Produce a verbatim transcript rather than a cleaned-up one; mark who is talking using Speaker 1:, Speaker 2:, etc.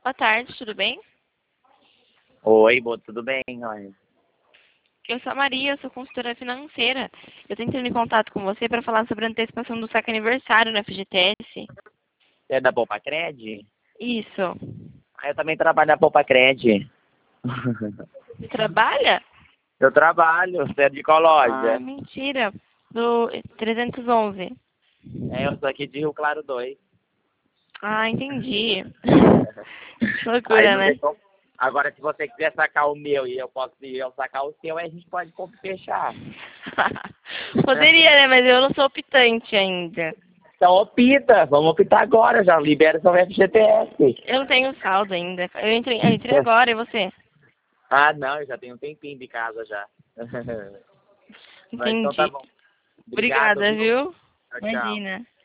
Speaker 1: Boa tarde, tudo bem?
Speaker 2: Oi, Bo, tudo bem? Olha.
Speaker 1: Eu sou a Maria, eu sou consultora financeira. Eu tô entrando em contato com você para falar sobre a antecipação do saque aniversário no F G T S.
Speaker 2: Você é da Poupa Cred?
Speaker 1: Isso.
Speaker 2: Ah, eu também trabalho na Poupa Cred.
Speaker 1: Você trabalha?
Speaker 2: Eu trabalho, você é de qual
Speaker 1: Ah,
Speaker 2: loja?
Speaker 1: mentira. Do trezentos e onze.
Speaker 2: É, eu sou aqui de Rio Claro dois.
Speaker 1: Ah, entendi. Que
Speaker 2: Aí
Speaker 1: loucura,
Speaker 2: não
Speaker 1: né?
Speaker 2: tem como. Agora, se você quiser sacar o meu e eu posso ir eu sacar o seu, aí a gente pode como fechar.
Speaker 1: Poderia, né? Mas eu não sou optante ainda.
Speaker 2: Então opta, vamos optar agora, já libera seu F G T S.
Speaker 1: Eu não tenho saldo ainda. Eu entrei, eu entrei agora, e você?
Speaker 2: Ah, não, eu já tenho um tempinho de casa já. Mas então tá
Speaker 1: Entendi.
Speaker 2: bom. Obrigado,
Speaker 1: Obrigada,
Speaker 2: viu?
Speaker 1: viu?
Speaker 2: Tchau, tchau.
Speaker 1: Imagina.